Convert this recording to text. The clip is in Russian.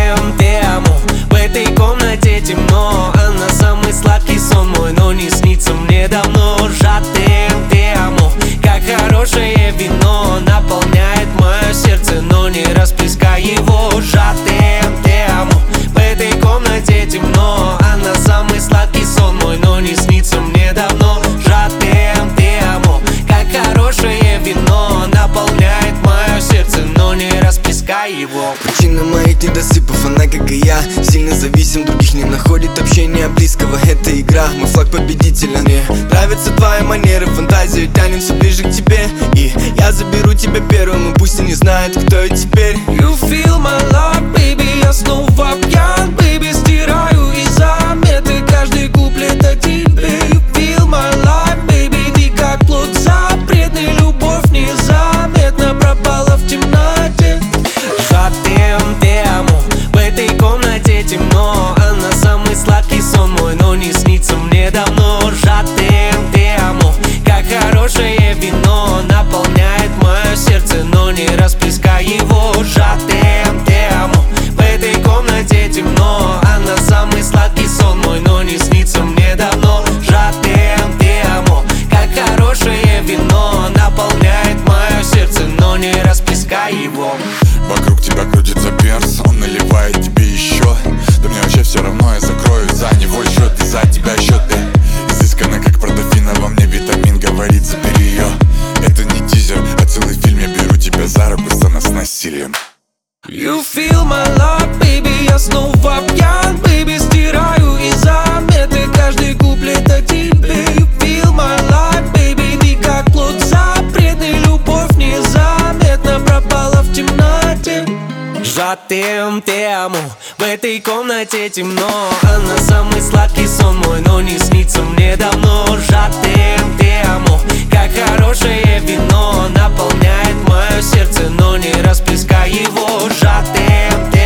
Жатем, te amo. В этой комнате темно, она самый сладкий сон мой, но не снится мне давно. Жатем, te amo. Как хорошее вино наполняет мое сердце, но не расплескай его. Жатем, te amo. В этой комнате темно, она самый сладкий сон мой, но не снится мне давно. Жатем, te amo. Как хорошее вино наполняет мое сердце, но не расплескай его. Причина моих недосыпов, она как и я, сильно зависим, других не находит общения близкого. Это игра, мой флаг победителя. Мне нравятся твои манеры, фантазию тянет все ближе к тебе. И я заберу тебя первым, и пусть и не знает, кто я теперь. You feel my love, baby, я снова пьян, baby, стираю из заметы каждый куплет о тебе. You feel my life, baby, ты как плод запретный, любовь незаметно пропала в темноте. Жатем, te amo. В этой комнате темно, она самый сладкий сон мой, но не снится мне давно. Жатем, te amo. Как хорошее вино наполняет мое сердце, но не расплескай его. Жатем, te amo. В этой комнате темно, она самый сладкий сон мой, но не снится мне давно. Жатем, te amo. Как хорошее вино наполняет мое сердце, но не расплескай его. Вокруг тебя крутится перс, он наливает тебе еще. Да мне вообще все равно, я закрою за него счет и за тебя счет. Изысканно, как Продофина, во мне витамин, говорит, забери ее. Это не тизер, а целый фильм, я беру тебя за руку, сцена с насилием. You feel my love, baby, я снова пьян, baby, стираю из заметы каждый куплет о тебе. You feel my life, baby, ты как плод запретный, любовь незаметно пропала в темноте. Жатем, te amo. В этой комнате темно, она самый сладкий сон мой, но не снится мне давно. Жатем, te amo. Как хорошее вино наполняет мое сердце, но не расплескай его. Жатем, te